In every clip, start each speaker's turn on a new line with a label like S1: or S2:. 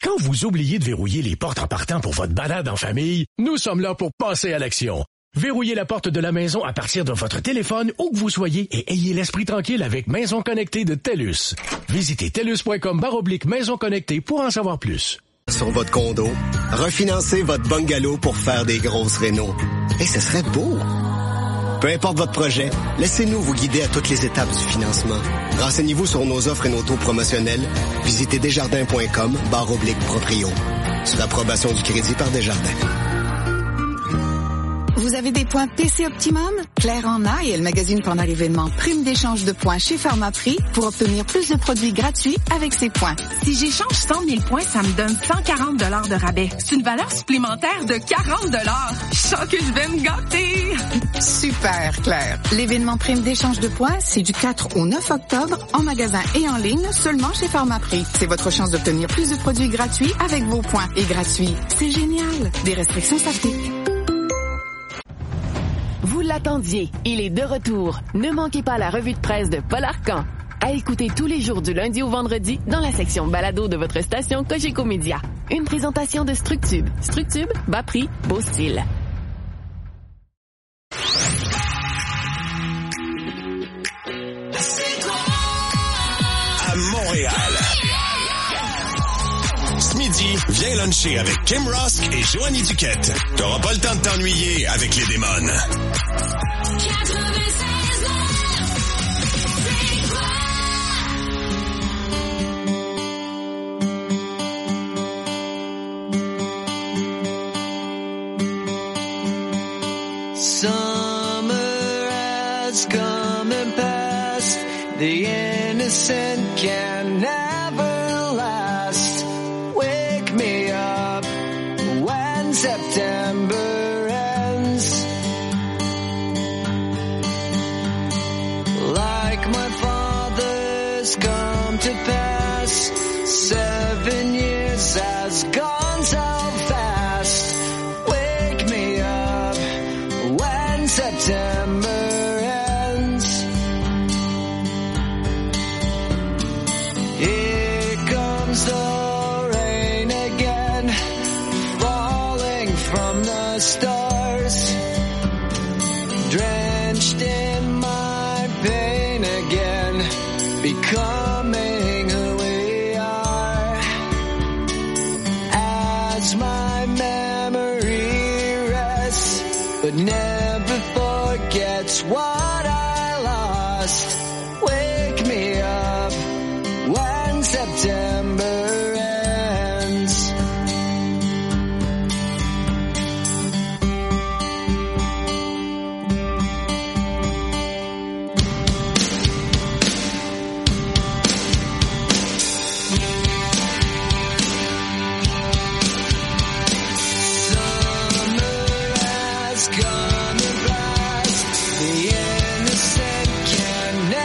S1: Quand vous oubliez de verrouiller les portes en partant pour votre balade en famille, nous sommes là pour passer à l'action. Verrouillez la porte de la maison à partir de votre téléphone où que vous soyez et ayez l'esprit tranquille avec Maison Connectée de TELUS. Visitez TELUS.com/maison connectée pour en savoir plus.
S2: Sur votre condo, refinancez votre bungalow pour faire des grosses rénos. Et ce serait beau! Peu importe votre projet, laissez-nous vous guider à toutes les étapes du financement. Renseignez-vous sur nos offres et nos taux promotionnels. Visitez desjardins.com/proprio. Sur approbation du crédit par Desjardins.
S3: Vous avez des points PC Optimum? Claire en a et elle magasine pendant l'événement Prime d'échange de points chez Pharmaprix pour obtenir plus de produits gratuits avec ses points.
S4: Si j'échange 100 000 points, ça me donne 140 $ de rabais. C'est une valeur supplémentaire de 40 $. Je sens que je vais me gâter.
S3: Super, Claire. L'événement Prime d'échange de points, c'est du 4 au 9 octobre en magasin et en ligne seulement chez Pharmaprix. C'est votre chance d'obtenir plus de produits gratuits avec vos points. Et gratuits, c'est génial. Des restrictions s'appliquent.
S5: Vous l'attendiez, il est de retour. Ne manquez pas la revue de presse de Paul Arcan. À écouter tous les jours du lundi au vendredi dans la section balado de votre station Cogeco Média. Une présentation de Structube. Structube, bas prix, beau style.
S6: À Montréal. Ce midi, viens luncher avec Kim Rosk et Joanie Duquette. T'auras pas le temps de t'ennuyer avec les démons.
S7: Summer has come and passed. The innocent can never last. Wake me up when September ends. Like my father's come to pass. 7 years has gone so fast. Wake me up when September ends. Here comes the rain again, falling from the stars, drenched in my pain again, becoming who we are. As my memory rests, but never forgets what I lost. Wake me up when September ends. Summer has come and passed. The innocent can never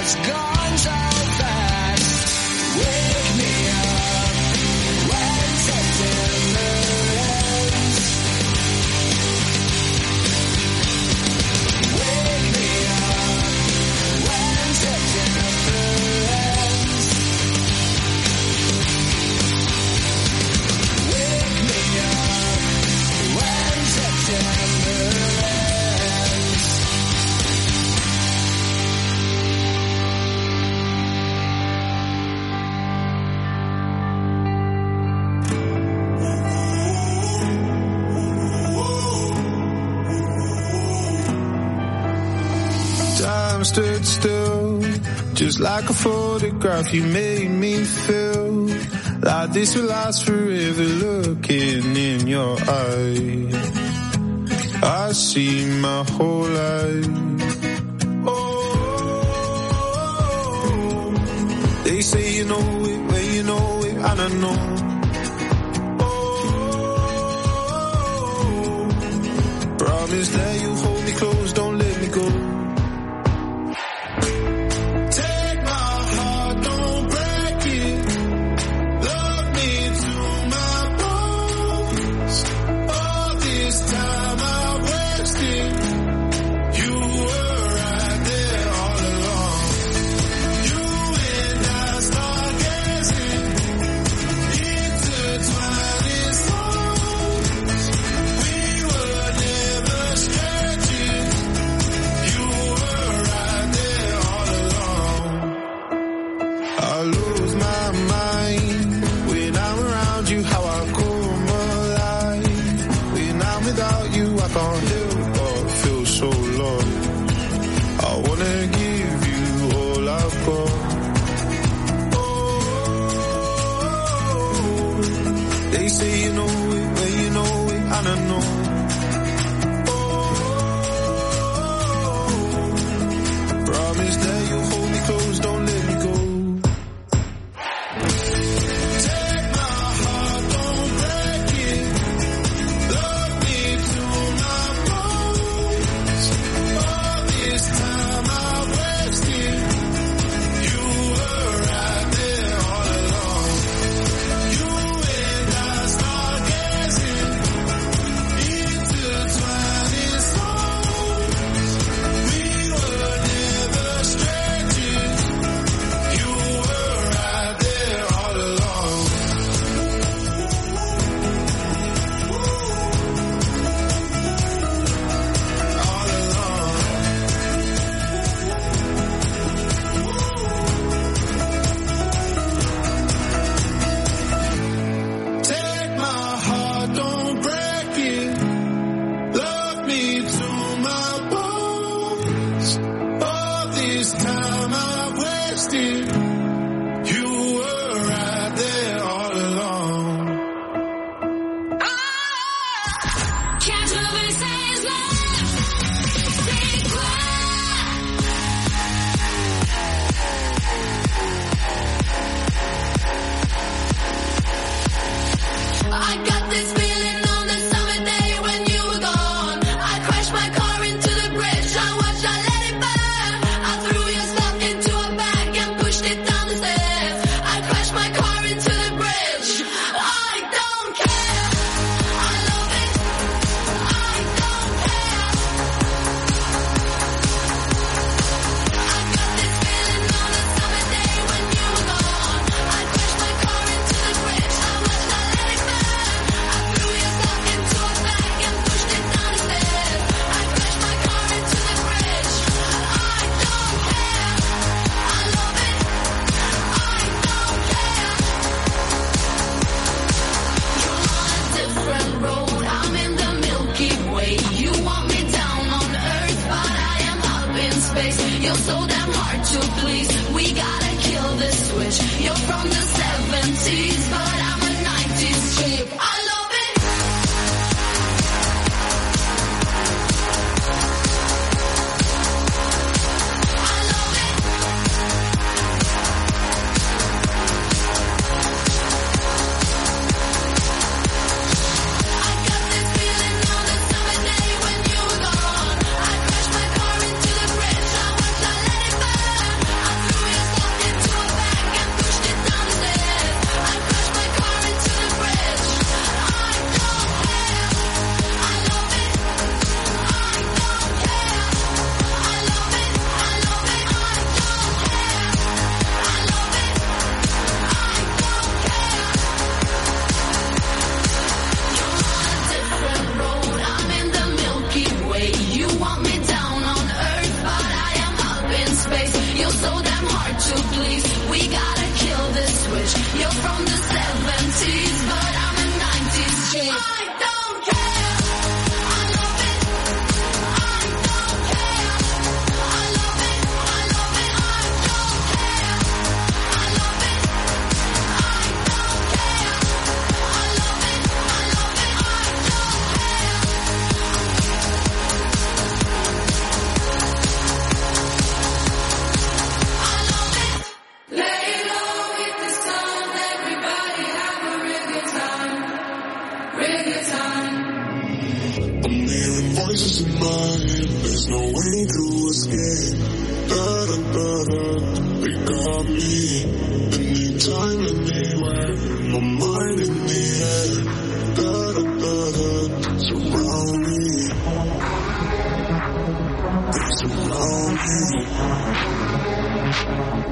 S7: it's gone so fast. Wake me up when September ends. Wake me up when September ends. Wake me up when September ends.
S8: Time stood still, just like a photograph. You made me feel like this will last forever. Looking in your eyes, I see my whole life. Oh, they say you know it, well you know it, and I know. Oh, promise that you hold me close, don't let me go.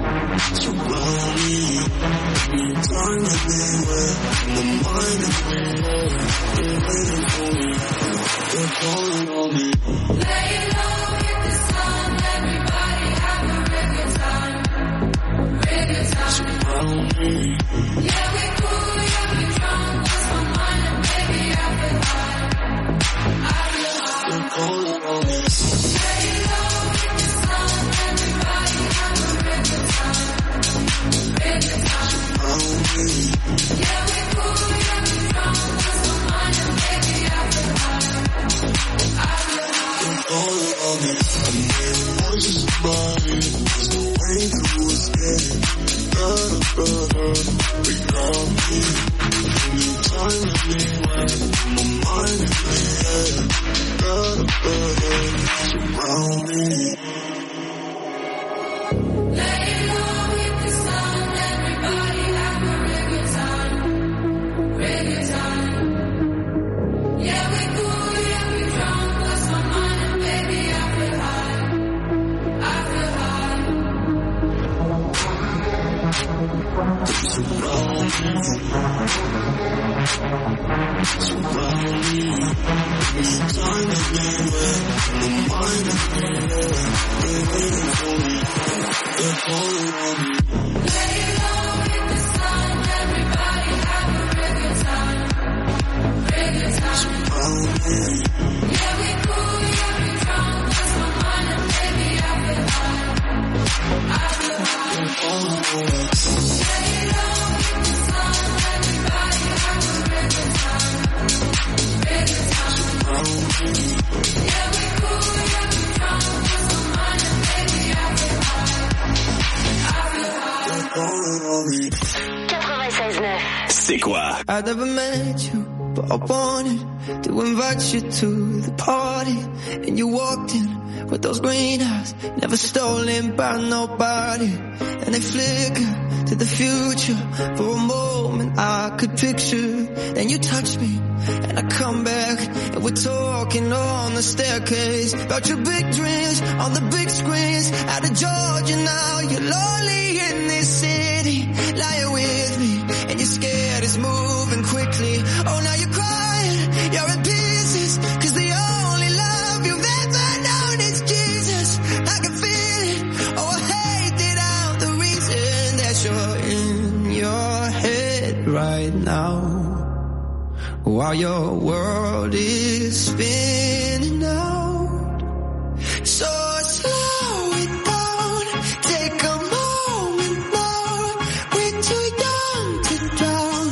S6: C'est quoi?
S9: I never met you, but I wanted to invite you to the party. And you walked in with those green eyes, never stolen by nobody. And they flicker to the future. For a moment I could picture. Then you touch me, and I come back, and we're talking on the staircase about your big dreams on the big screens. Out of Georgia now, you're lonely in this city. Lying with me, and you're scared it's moving quickly. Oh, now you're crying, you're in pieces, 'cause the only love you've ever known is Jesus. I can feel it, oh, I hate it out, the reason that you're in your head right now, while your world is spinning out. So slow it down, take a moment now. We're too young to drown.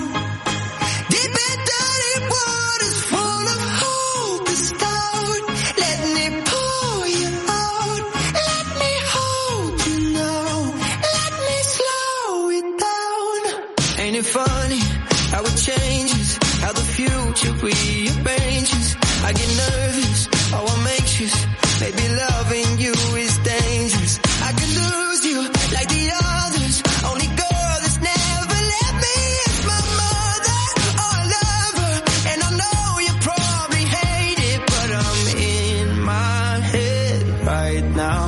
S9: Deep and dirty waters full of hope is down. Let me pull you out. Let me hold you now. Let me slow it down. Ain't it funny how it changes? How the future rearranges. I get nervous, oh I'm anxious. Maybe loving you is dangerous. I could lose you like the others. Only girl that's never left me is my mother. Oh, I love her, and I know you probably hate it, but I'm in my head right now.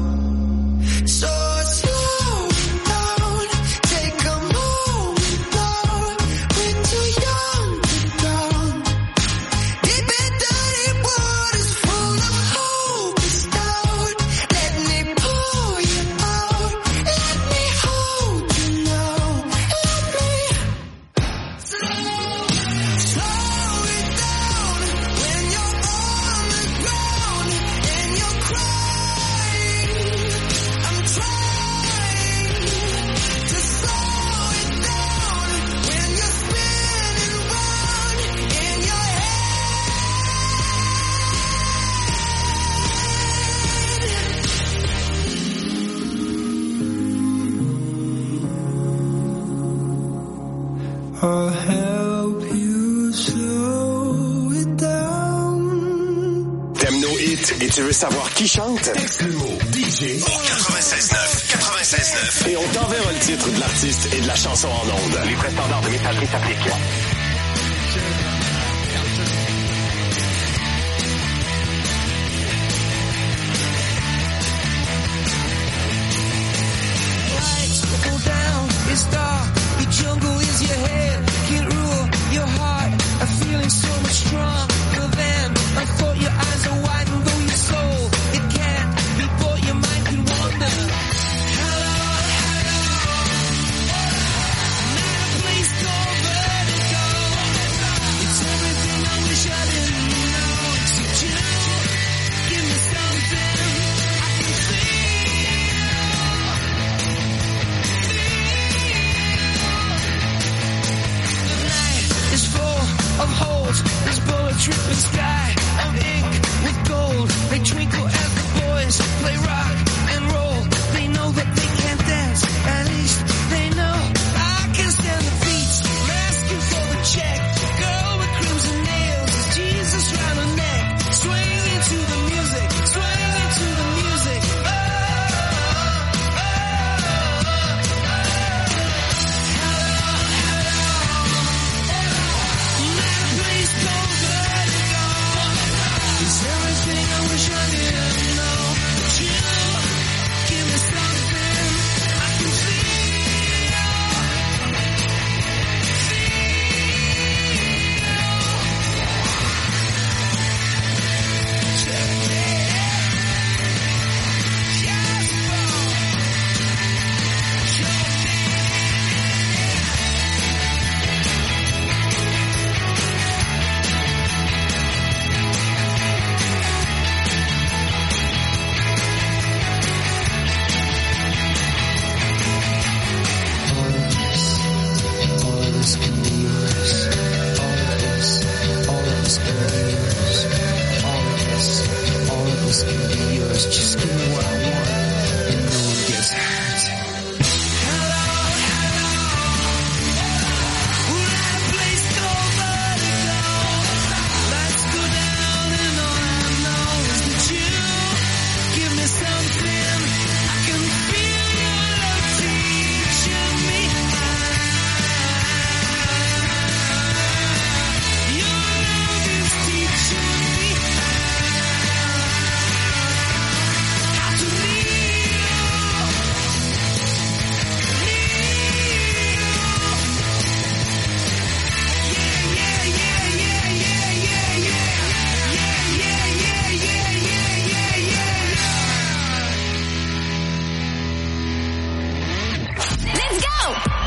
S9: So slow down, take a moment now. We're too young to drown. Deep and dirty waters full of hope is down. Let me pull you out. Let me hold you now. Let me slow it down when you're on the ground and you're crying. I'm trying to slow it down when you're spinning round in your head. I'll help you slow it down.
S6: T'aimes nos hits et tu veux savoir qui chante? Texte le mot DJ au 96.9 et on t'enverra le titre de l'artiste et de la chanson en ondes. Les frais standards de messagerie s'appliquent.
S9: Why clouds, there's bullets ripping sky of ink with gold. They twinkle as the boys play rock and roll. They know that they can't dance, at least they know. I can stand the beats, I'm asking for the check. Girl with crimson nails, is Jesus round her neck. Swaying to the music, swaying to the music. Oh, oh, that place called Vertigo. It's everything I wish I didn't know. But you give me something I can feel. Just give me what I want, and no one gets hurt. Hello, hello. We're at a place called Vertigo. Lights go down, and all I know is that you give me something I can feel. Your love teaching me how. Your love is teaching me how to live.
S10: Let's go!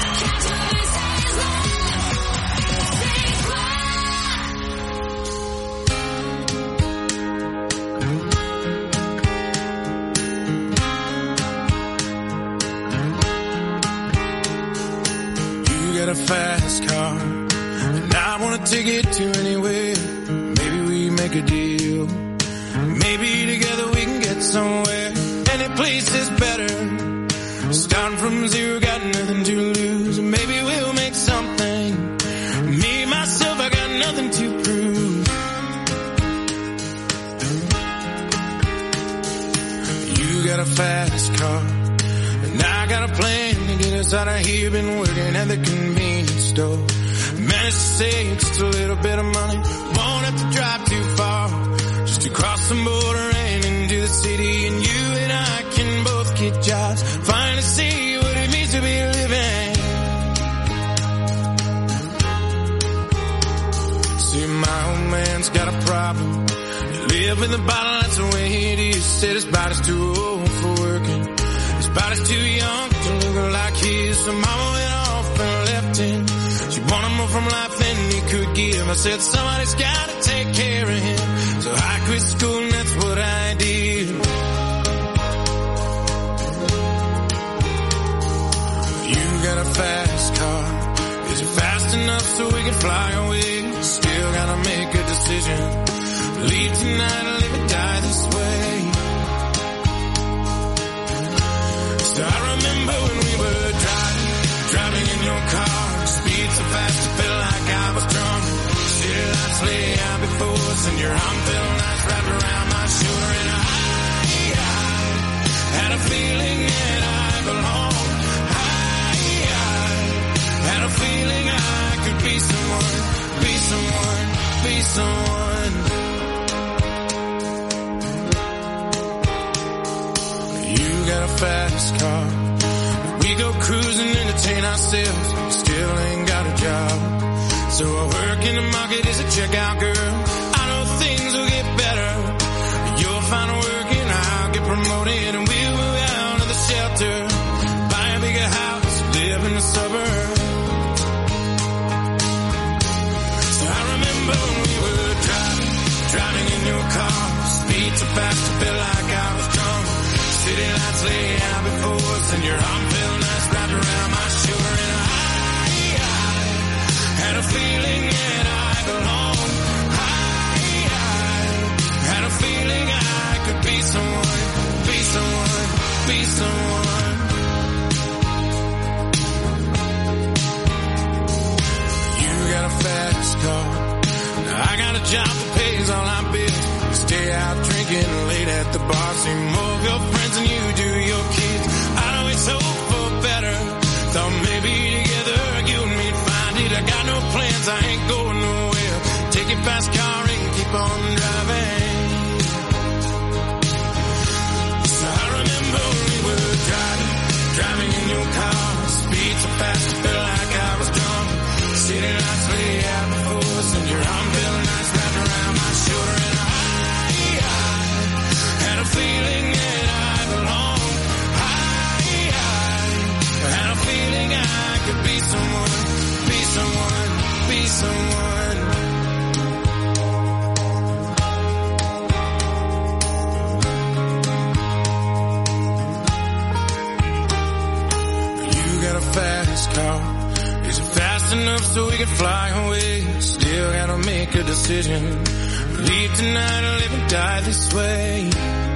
S8: You got a fast car, and I wanna take it to anywhere. Maybe we make a deal. Maybe together we can get somewhere. Any place is better. Starting from zero, got nothing to lose. Maybe we'll make something. Me, myself, I got nothing to prove. You got a fast car, and I got a plan to get us out of here. Been working at the convenience store. Managed to save just a little bit of money. Won't have to drive too far, just to cross the border and into the city. And you and I can both get jobs, finally see what it means to be living. See, my old man's got a problem. You live in the bottle, that's the way it is. Said his body's too old for working, his body's too young to look like his. So mama went off and left him. She wanted more from life than he could give. I said somebody's gotta take care of him, so I quit school and that's what I did. You got a fast car, is it fast enough so we can fly away? Still gotta make a decision, leave tonight or live or die this way. So I remember when we were driving in your car. Speed so fast I felt like I was drunk. City lights lay out before us, and your arm felt nice wrapped around my shoulder. And I had a feeling that I belonged. I had a feeling I could be someone, be someone, be someone. You got a fast car, we go cruising, entertain ourselves. Still ain't got a job, so I work in the market as a checkout girl. I know things will get better. You'll find work and I'll get promoted, and we'll move out of the shelter, buy a bigger house, live in the suburbs. So I remember when we were driving in your car. Speed so fast I felt like I was drunk. City lights lay out before us, and your arm felt nice wrapped around my shoulder. And I had a feeling that I belonged. job that pays all our bills. Stay out drinking late at the bar. See more of your friends than you do your kids. I'd always hope for better. Thought maybe together you and me'd find it. I got no plans, I ain't going nowhere. Take your fast car and keep on driving. So I remember we were driving in your car. Speed so fast, I felt like I was drunk. City lights lay out before us, and your arm felt nice wrapped around my shoulder. And I had a feeling that I belonged. I had a feeling I could be someone, be someone, be someone. You got a fast car. Is it fast enough so we can fly away? Still gotta make a decision. Leave tonight or live and die this way.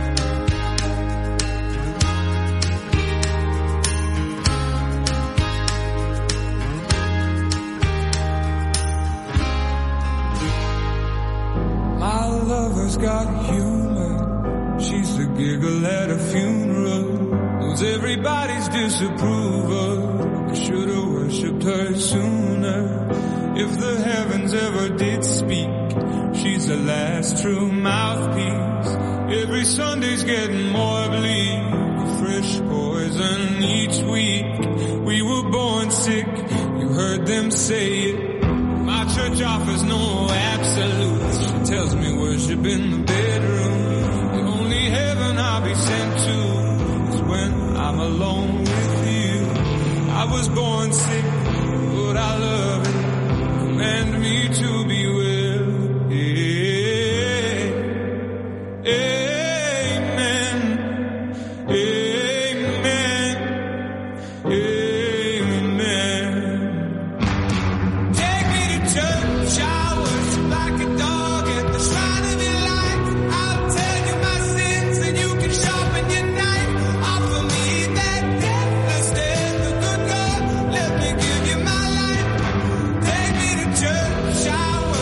S10: My lover's got humor. She's the giggle at a funeral. Knows everybody's disapproval. I should've worshipped her sooner. If the heavens ever did speak, she's the last true mouthpiece. Every Sunday's getting more bleak. Fresh poison each week. We were born sick, you heard them say it. My church offers no absolutes. She tells me worship in the bedroom. The only heaven I'll be sent to is when I'm alone with you. I was born sick, but I love it. Command me to be well. Amen. Amen. Amen. Take me to church, I worship like a dog at the shrine of your life. I'll tell you my sins and you can sharpen your knife. Offer me that deathless death, the good God, let me give you my life. Take me to church, I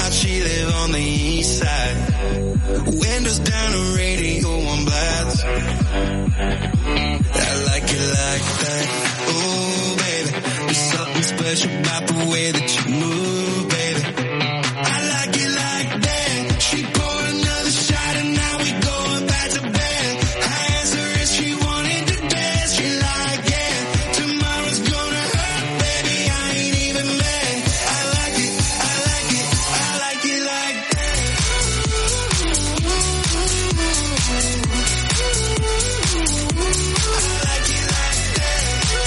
S11: out, she live on the east side. Windows down, the radio on blast. I like it like that. Oh, baby, there's something special about the way that you move, baby. I like it like that. She poured another shot and now we going back to bed. I asked her if she wanted to dance. She like, yeah, tomorrow's gonna hurt, baby, I ain't even mad. I like it, I like it, I like it like that. I like it like that.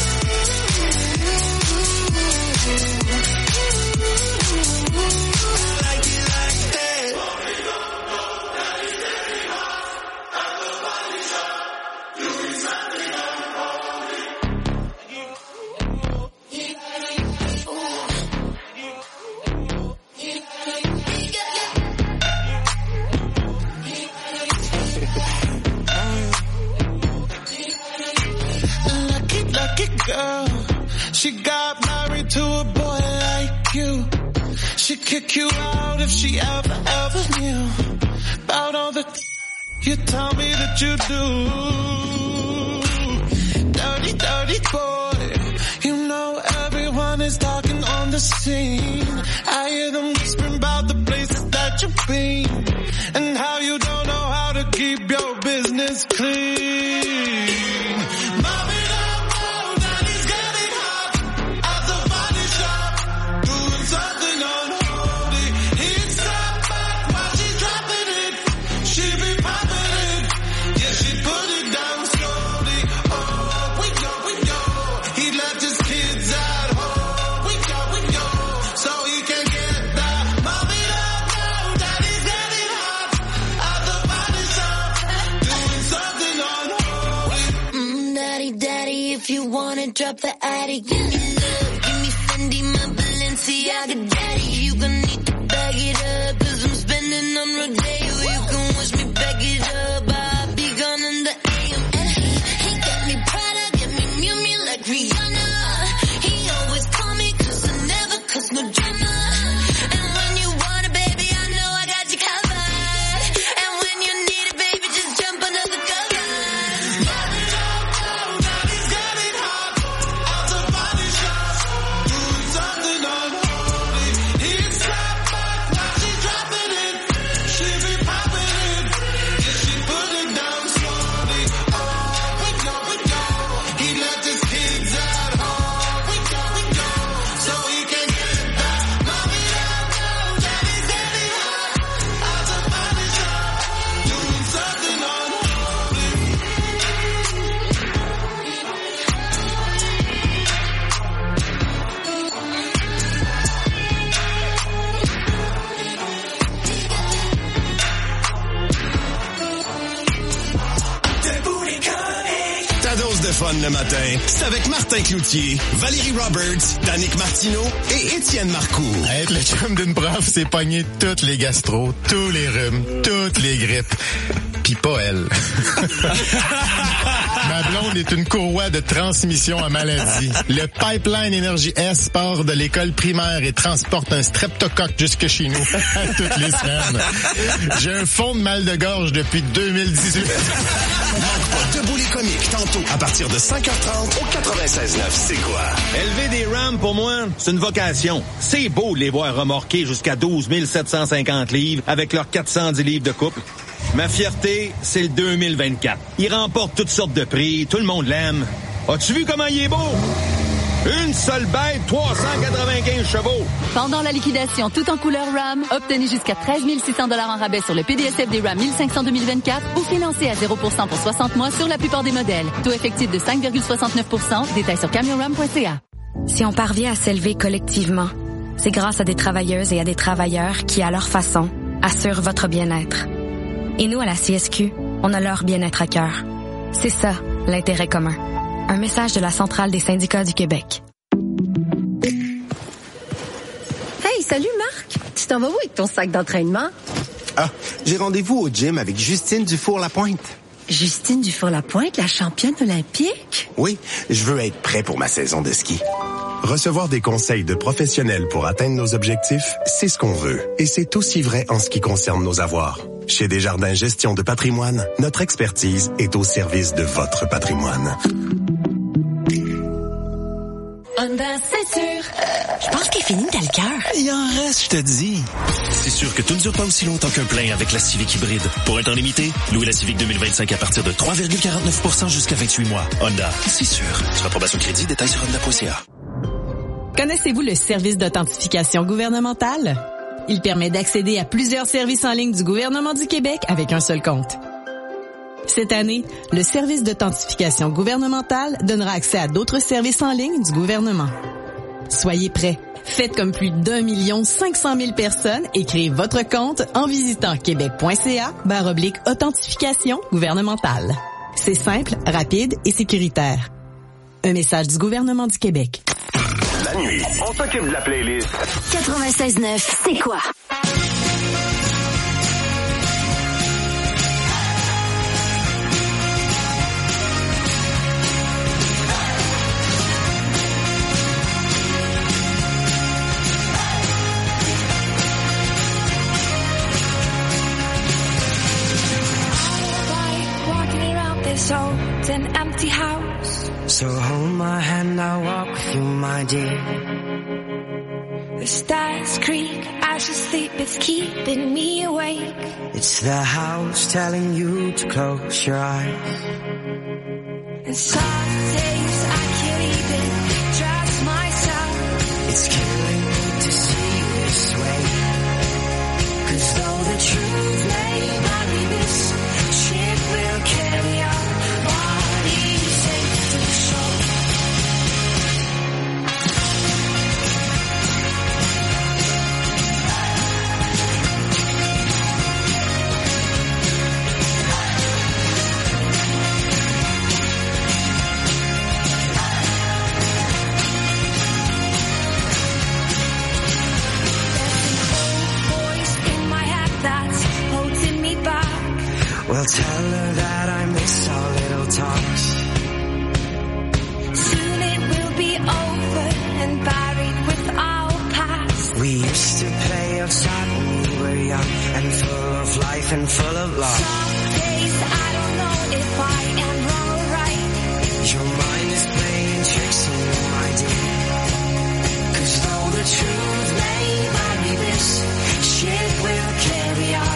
S8: Lucky girl, she got married to a boy like you. She'd kick you out if she ever knew about all the you tell me that you do. Dirty, dirty boy, you know everyone is talking on the scene. I hear them whispering about the places that you've been and how you don't know how to keep your business clean. Mom it up, oh, daddy's getting hot at the body shop, doing something unholy. He'd step back while she's dropping it. She'd be popping it, yeah, she'd put it down slowly. Oh, we go. He left his kids at home. We go, so he can get that. Mom it up, oh, daddy's getting hot at the body shop, doing something unholy.
S12: Daddy, if you wanna drop the attic, give me love, give me Fendi, my Balenciaga daddy. You gonna need to bag it up, 'cause I'm spending on Rodeo. You can wish me back it up, I'll be gone in the AM. And he got me Prada, get me Miu like Rihanna. He always call me 'cause I never cause no drama. And when you want it, baby, I know I got you covered. And when you need it, baby, just jump under the covers.
S6: Fun le matin, c'est avec Martin Cloutier, Valérie Roberts, Danick Martineau et Étienne Marcoux.
S13: Être le chum d'une prof, c'est pogner toutes les gastros, tous les rhumes, toutes les grippes. Pis pas elle. Ma blonde est une courroie de transmission à maladie. Le Pipeline Énergie S part de l'école primaire et transporte un streptocoque jusque chez nous toutes les semaines. J'ai un fond de mal de gorge depuis 2018.
S6: Manque pas Debout les comiques, tantôt, à partir de 5h30 au 96.9, c'est quoi?
S14: Élever des Rams, pour moi, c'est une vocation. C'est beau de les voir remorquer jusqu'à 12 750 livres avec leurs 410 livres de couple. Ma fierté, c'est le 2024. Il remporte toutes sortes de prix, tout le monde l'aime. As-tu vu comment il est beau? Une seule bête, 395 chevaux.
S15: Pendant la liquidation tout en couleur RAM, obtenez jusqu'à 13 600 $ en rabais sur le PDSF des RAM 1500 2024 ou financez à 0% pour 60 mois sur la plupart des modèles. Taux effectif de 5,69%. Détails sur camionram.ca.
S16: Si on parvient à s'élever collectivement, c'est grâce à des travailleuses et à des travailleurs qui, à leur façon, assurent votre bien-être. Et nous, à la CSQ, on a leur bien-être à cœur. C'est ça, l'intérêt commun. Un message de la Centrale des syndicats du Québec.
S17: Hey, salut Marc! Tu t'en vas où avec ton sac d'entraînement?
S18: Ah, j'ai rendez-vous au gym avec Justine Dufour-Lapointe.
S17: Justine Dufour-Lapointe, la championne olympique?
S18: Oui, je veux être prêt pour ma saison de ski.
S19: Recevoir des conseils de professionnels pour atteindre nos objectifs, c'est ce qu'on veut. Et c'est aussi vrai en ce qui concerne nos avoirs. Chez Desjardins Gestion de patrimoine, notre expertise est au service de votre patrimoine.
S12: Honda, c'est sûr. Je pense qu'il finit dans le cœur.
S20: Il en reste, je te dis. C'est sûr que tout ne dure pas aussi longtemps qu'un plein avec la Civic hybride. Pour un temps limité, louez la Civic 2025 à partir de 3,49% jusqu'à 28 mois. Honda, c'est sûr. Sur approbation crédit, détails sur honda.ca.
S21: Connaissez-vous le service d'authentification gouvernementale? Il permet d'accéder à plusieurs services en ligne du gouvernement du Québec avec un seul compte. Cette année, le service d'authentification gouvernementale donnera accès à d'autres services en ligne du gouvernement. Soyez prêts. Faites comme plus d'1 500 000 personnes et créez votre compte en visitant québec.ca/authentification gouvernementale. C'est simple, rapide et sécuritaire. Un message du gouvernement du Québec.
S1: La nuit, on s'occupe de la playlist.
S12: 96.9, c'est quoi?
S9: Old and empty house. So hold my hand, I'll walk with you, my dear. The stars creak as you sleep, it's keeping me awake. It's the house telling you to close your eyes. And some days I can't even trust myself. It's killing me to see you this way. 'Cause though the truth may vary, this ship will carry on. Well, tell her that I miss our little talks. Soon it will be over and buried with our past. We used to play outside when we were young and full of life and full of love. Some days I don't know if I am wrong or right. Your mind is playing tricks on you, my dear. 'Cause though the truth may vary, this ship will carry on.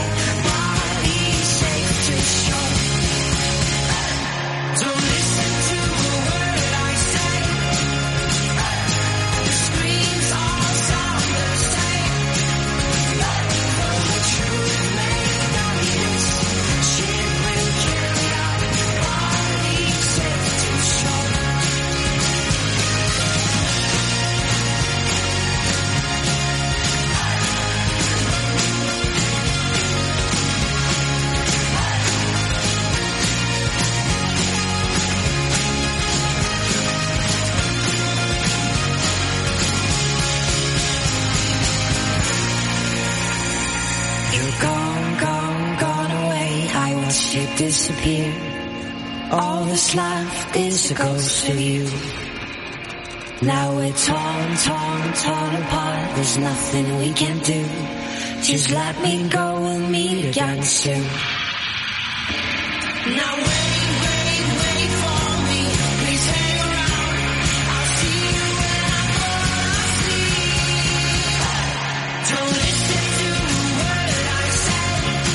S9: Disappear. All that's left is a ghost of you. Now we're torn apart. There's nothing we can do. Just let me go, we'll meet again soon. Now wait for me. Please hang around. I'll see you when I fall asleep. Don't listen to a word I say.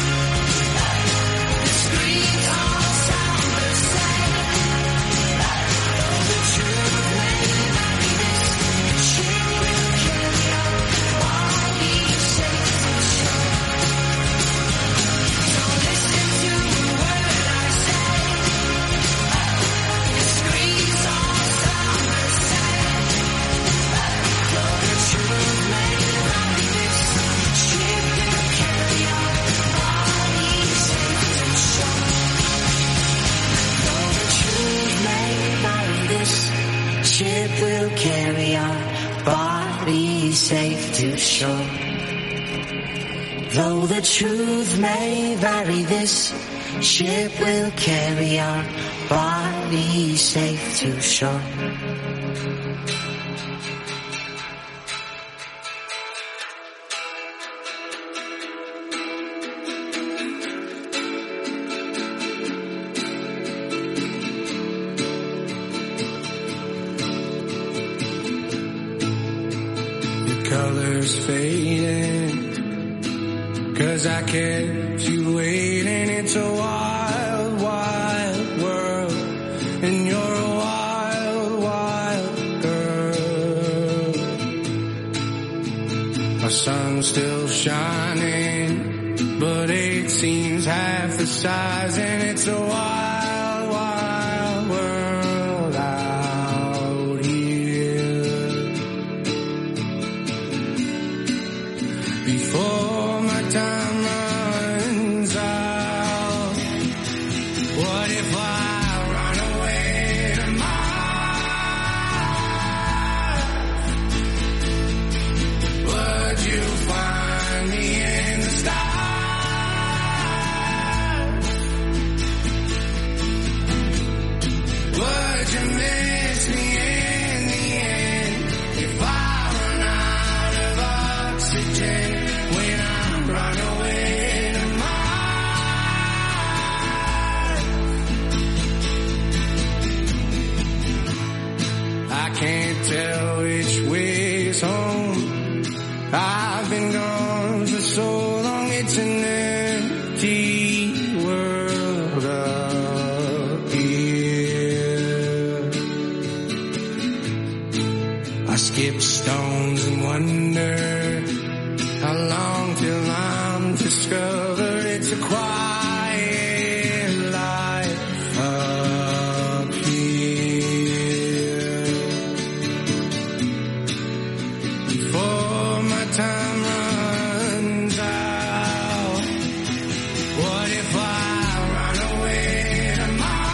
S9: The screams all sound the same. The truth may not be this. She will carry on. I'll be safe to show. Don't listen to a word I say. The screams all sound the same. Though the truth may not be this. She will carry on. I'll be safe to show. Though the truth may vary, this ship will carry on. Body safe to shore. Though the truth may vary, this ship will carry on. Body safe to shore.
S10: was fading, 'cause I kept you waiting. It's a wild, wild world, and you're a wild, wild girl. Our sun's still shining, but it seems half the size, and it's a wild, wild world out here. Before my time runs out, what if I run away to Mars? Would you find me in the stars? Would you miss me in the end if I run out of oxygen when I run away to Mars? I can't tell which way's home. I've been gone for so long, it's an empty world up here. I skip stones and wonder how long till I'm discovered. It's a quiet life up here. Before my time runs out, what if I run away to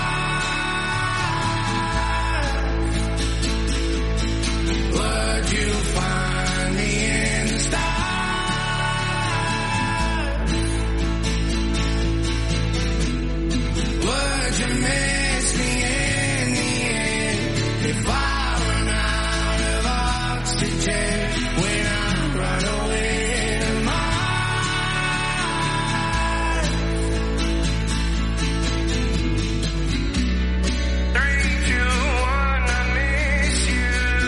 S10: Mars? Would you find me in the stars? Would you miss me in the end if I run out of oxygen when I run away to Mars? 3, 2, 1, I miss you.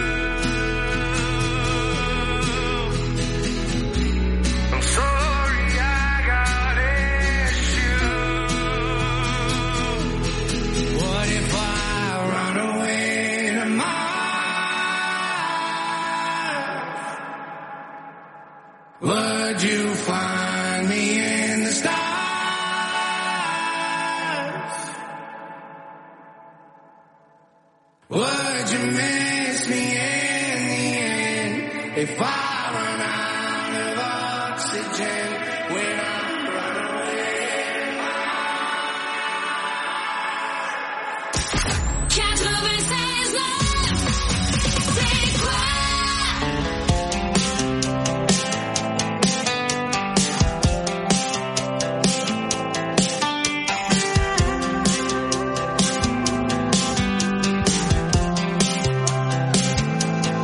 S10: I'm sorry I got issues. What if I run away to Mars? Would you find me in the stars? Would you miss me in the end if I run out of oxygen when I run away?
S12: 96.9, c'est quoi?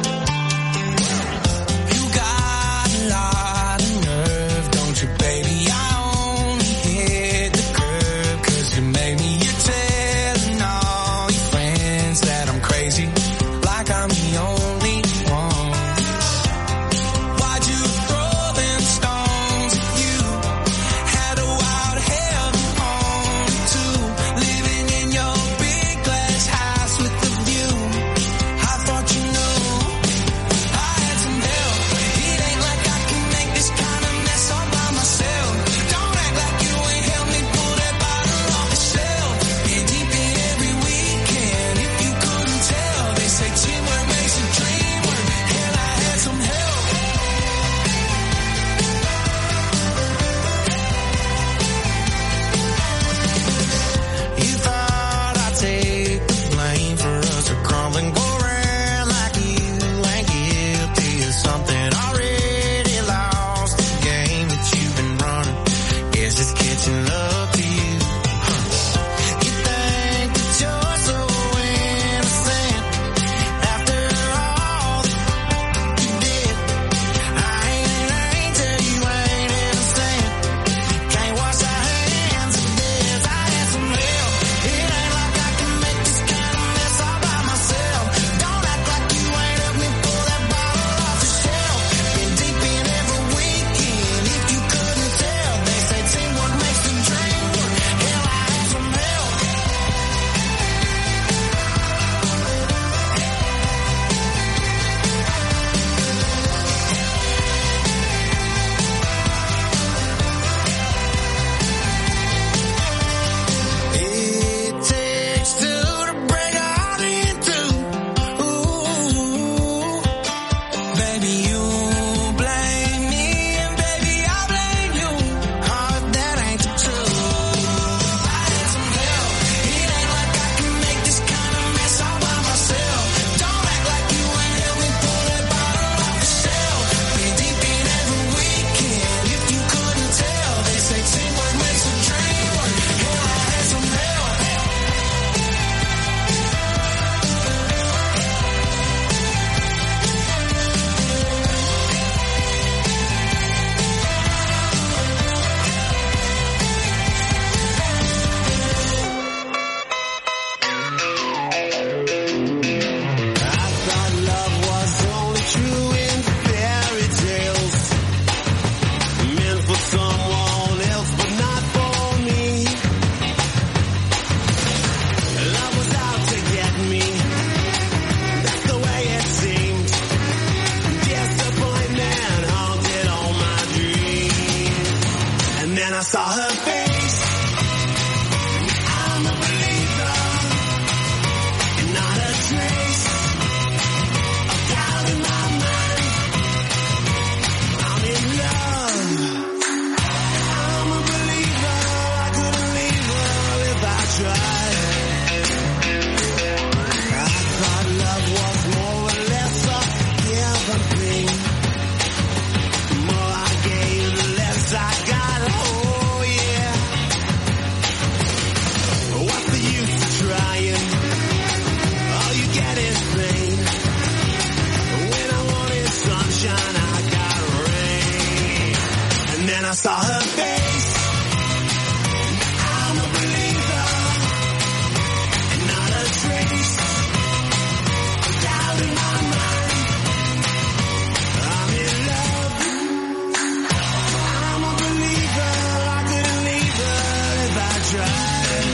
S10: You got a lot of nerve, don't you, baby?
S11: I saw her face. I'm a believer, and not a trace of doubt in my mind. I'm in love. I'm a believer. I couldn't leave her if I tried. I thought love was more or less a give and thing. The more I gave, the less I got. Oh yeah. What's the use of trying? All you get is pain. When I wanted sunshine, I got rain. And then I saw her face. I'm a believer, and not a trace of doubt in my mind. I'm in love. I'm a believer. I couldn't leave her if I tried.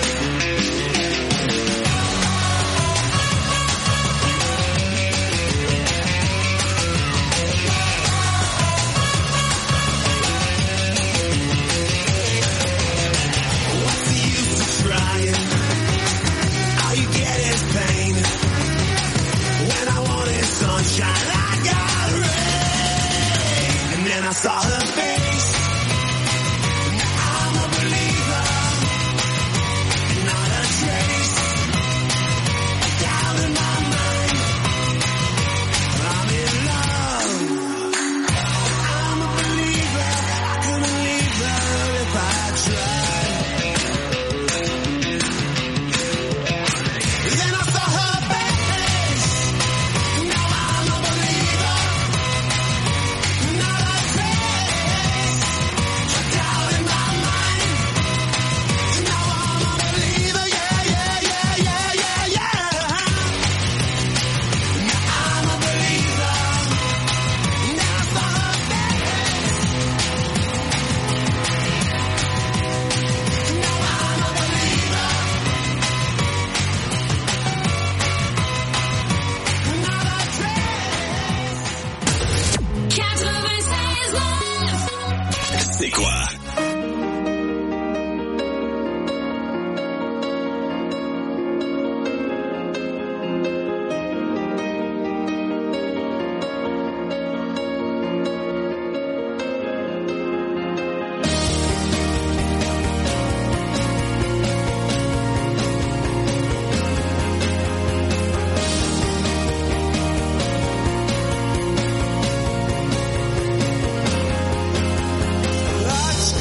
S11: What's the use of trying? All you get is pain. When I wanted sunshine, I got rain. And then I saw her face. I'm a believer, and not a trace of doubt in my mind. I'm in love. I'm a believer. I couldn't leave her if I tried. Then I saw her face. Now I'm a believer, not a trace of doubt in my mind. Now I'm a believer, yeah, yeah, yeah, yeah, yeah, yeah. Now I'm a believer. Now I saw her face. Now I'm a believer.
S6: C'est quoi?
S11: Touched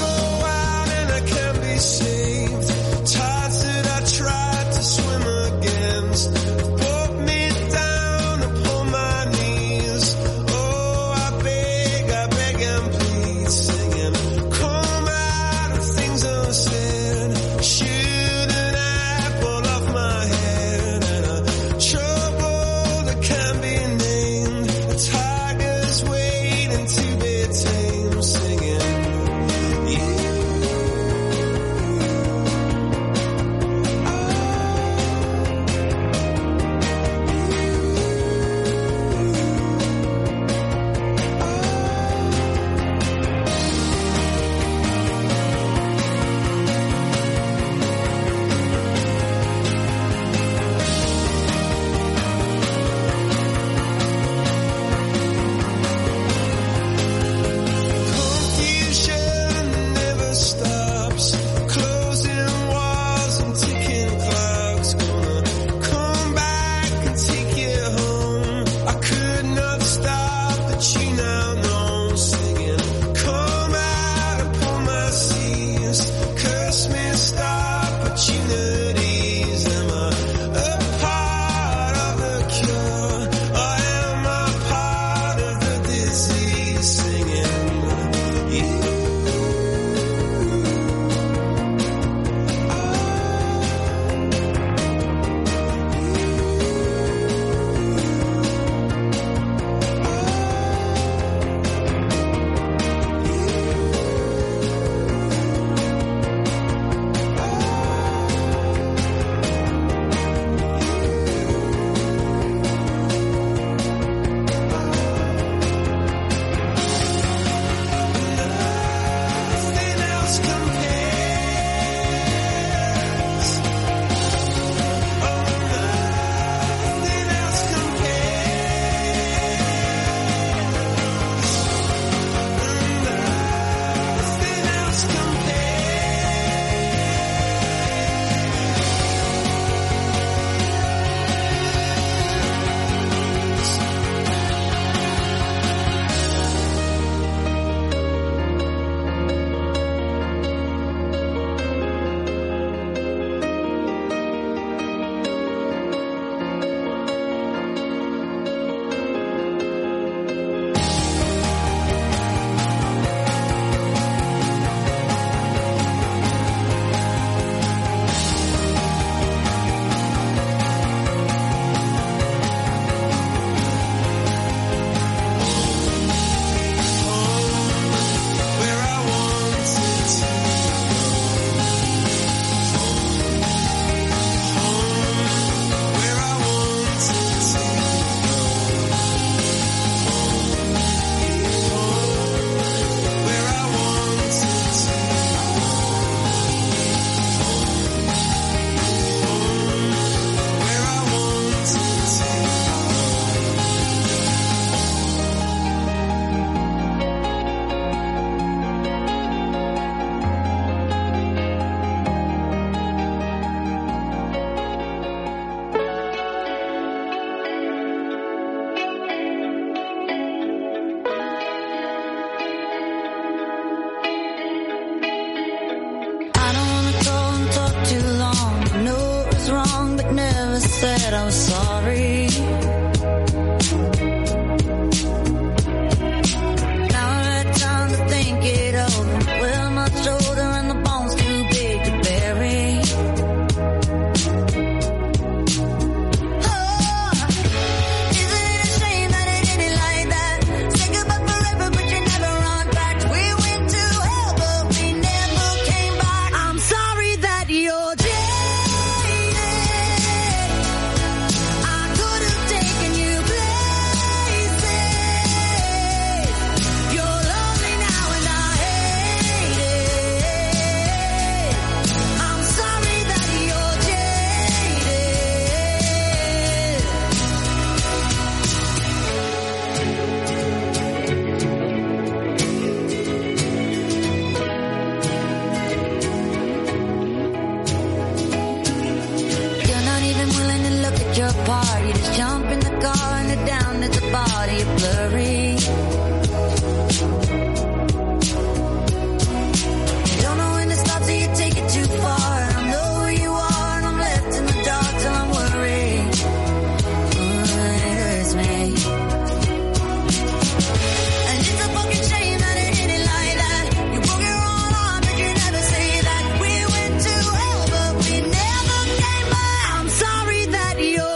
S12: so sorry. Now I had time to think it over. Well, my shoulder and the bones too big to bury. You just jump in the car and head down at the body of blurry. You don't know when to stop till you take it too far. And I know where you are and I'm left in the dark till I'm worried. It hurts me. And it's a fucking shame that it ended like that. You broke your own arm but you never say that. We went to hell but we never came back. I'm sorry that you're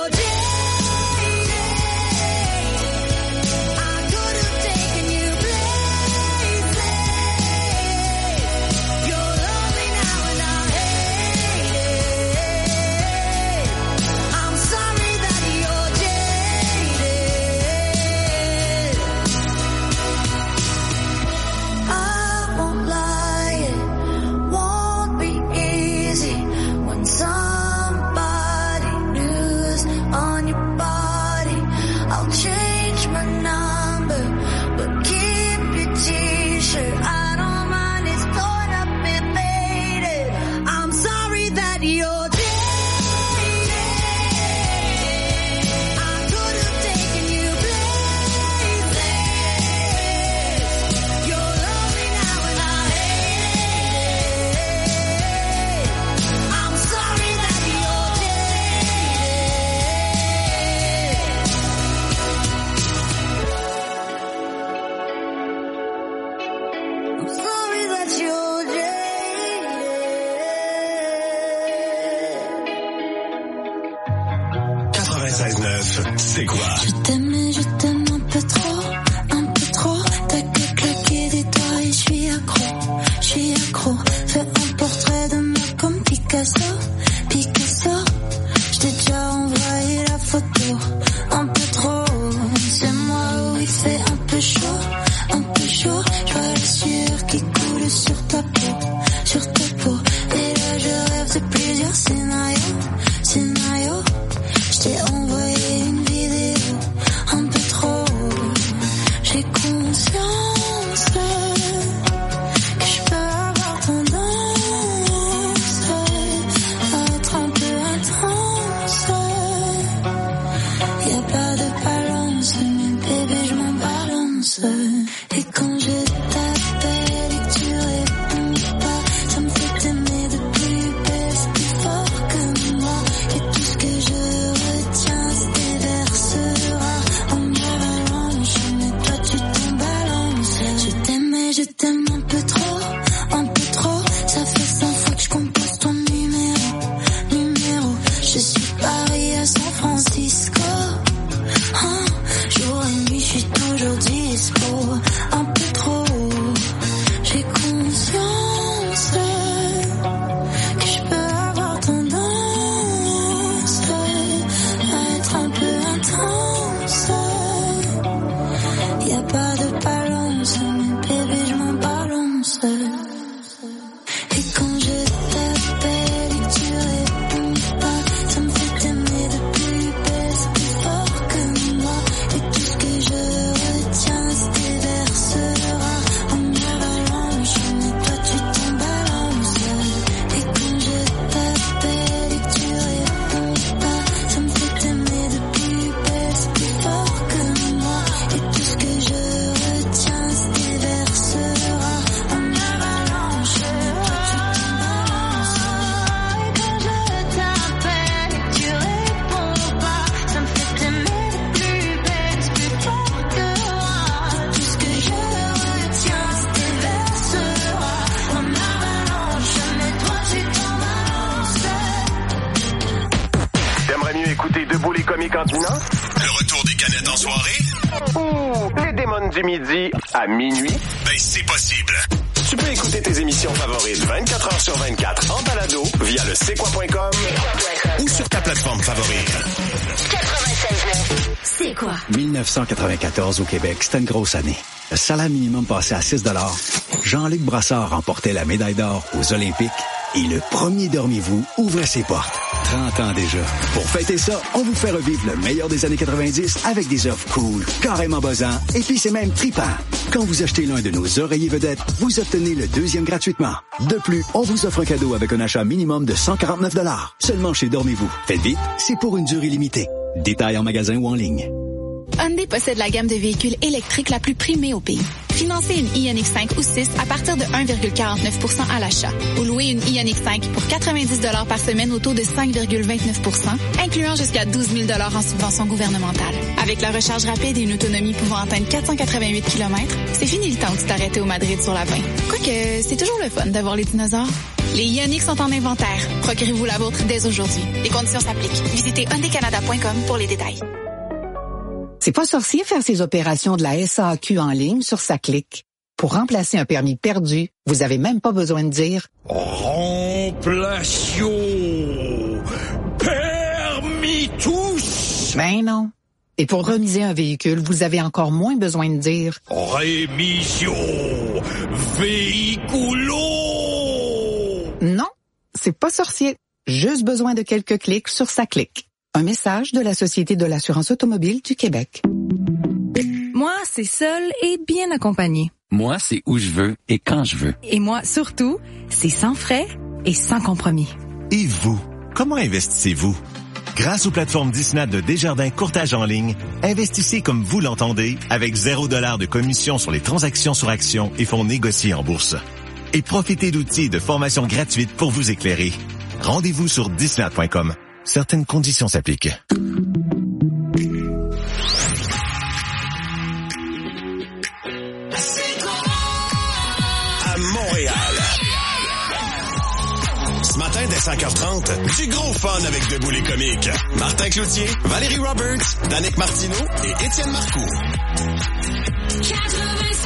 S11: c'est quoi?
S12: Je t'aime un peu trop. T'as que claquer des doigts et je suis accro. Fais un portrait de moi comme Picasso. Je t'ai déjà envoyé la photo. Un peu trop, c'est moi où il fait un peu chaud. Je vois la sueur qui coule sur ta peau. Et là je rêve de plusieurs scénarios. Je t'ai envoyé une vidéo un peu trop. J'ai conscience que je peux avoir tendance à être un peu intense. Y'a pas de balance, mais bébé je m'en balance. Et quand je t'appelle et que tu réponds pas, ça me fait t'aimer de plus belle, c'est plus fort que moi. Et tout ce que je retiens c'est tes vers sera en avalanche. Mais toi tu t'en balances. Je t'aime un peu trop. Ça fait 100 fois que je compose ton numéro. Je suis Paris à San Francisco. Jour et nuit je suis toujours dispo. Un peu trop. J'ai conscience que je peux avoir tendance à être un peu intense. Y'a pas de balance, mais bébé je m'en balance. Et quand je t'appelle et que tu réponds pas, ça me fait t'aimer de plus belle, c'est plus fort que moi. Et tout ce que je retiens c'est tes vers sera en avalanche. Mais toi tu t'en balances. Et quand je t'appelle et que tu réponds pas, ça me fait t'aimer de plus belle, c'est plus fort que moi. Et tout ce que je retiens c'est tes vers sera en avalanche.
S1: semi-continent?
S6: Le retour des canettes en soirée?
S1: Ou les démons du midi à minuit?
S6: Ben, c'est possible.
S1: Tu peux écouter tes émissions favorites 24 heures sur 24 en balado via le c'est-quoi.com
S6: ou sur ta plateforme favorite.
S12: 96.9. C'est quoi?
S2: 1994 au Québec, c'était une grosse année. Le salaire minimum passait à 6 $. Jean-Luc Brassard remportait la médaille d'or aux Olympiques et le premier Dormez-vous ouvrait ses portes. 30 ans déjà. Pour fêter ça, on vous fait revivre le meilleur des années 90 avec des offres cool, carrément buzzants, et puis c'est même trippant. Quand vous achetez l'un de nos oreillers vedettes, vous obtenez le deuxième gratuitement. De plus, on vous offre un cadeau avec un achat minimum de 149 $. Seulement chez Dormez-vous. Faites vite, c'est pour une durée limitée. Détails en magasin ou en ligne.
S22: Hyundai possède la gamme de véhicules électriques la plus primée au pays. Financez une Ioniq 5 ou 6 à partir de 1,49 % à l'achat. Ou louez une Ioniq 5 pour 90 $ par semaine au taux de 5,29 %, incluant jusqu'à 12 000 $ en subvention gouvernementale. Avec la recharge rapide et une autonomie pouvant atteindre 488 km, c'est fini le temps où tu t'arrêtais au Madrid sur la 20. Quoique, c'est toujours le fun d'avoir les dinosaures. Les Ioniq sont en inventaire. Procurez-vous la vôtre dès aujourd'hui. Les conditions s'appliquent. Visitez hyundaicanada.com pour les détails.
S3: C'est pas sorcier faire ses opérations de la SAQ en ligne sur sa clique. Pour remplacer un permis perdu, vous avez même pas besoin de dire «
S10: Remplation permis tous ».
S3: Ben non. Et pour remiser un véhicule, vous avez encore moins besoin de dire «
S10: Rémission véhiculo ».
S3: Non, c'est pas sorcier. Juste besoin de quelques clics sur sa clique. Un message de la Société de l'assurance automobile du Québec.
S4: Moi, c'est seul et bien accompagné.
S23: Moi, c'est où je veux et quand je veux.
S4: Et moi, surtout, c'est sans frais et sans compromis.
S6: Et vous, comment investissez-vous? Grâce aux plateformes Disney de Desjardins Courtage en ligne, investissez comme vous l'entendez avec 0 $ de commission sur les transactions sur actions et fonds négociés en bourse. Et profitez d'outils de formation gratuite pour vous éclairer. Rendez-vous sur disney.com. Certaines conditions s'appliquent. À Montréal. Ce matin, dès 5h30, du gros fun avec Debout les comiques. Martin Cloutier, Valérie Roberts, Danick Martineau et Étienne Marcoux. 96.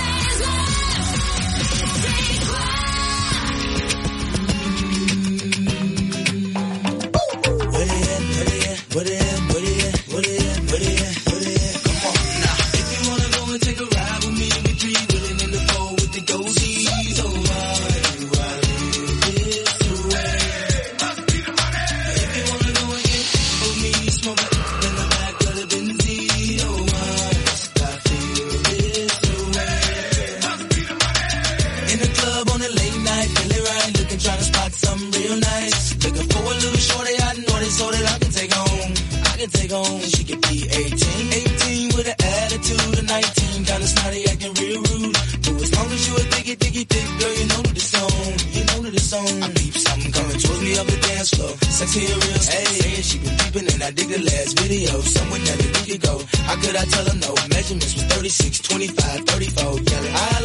S11: What it is, what it is, what it is, what it is, what it is. Come on now. If you wanna go and take a ride with me, we three willing in the four with the goatees. Oh, why do I live this way? Must be the money. If you wanna go and get with me, smoke it in the back of the Benzie. Oh, why must I feel this way? Must be the money. In the club on a late night, feeling right, looking, trying to spot something real nice. Looking for a little shorty, I know this so that I can take home. Take on, she could be 18 with an attitude of 19, kinda snotty, acting real rude. But as long as you a diggy thick, girl, you know the song. I peep something coming towards me up the dance floor. Sexy and real, hey, she been peeping and I dig the last video. Someone that we could go. How could I tell her no? Measurements was 36, 25, 34, yelling.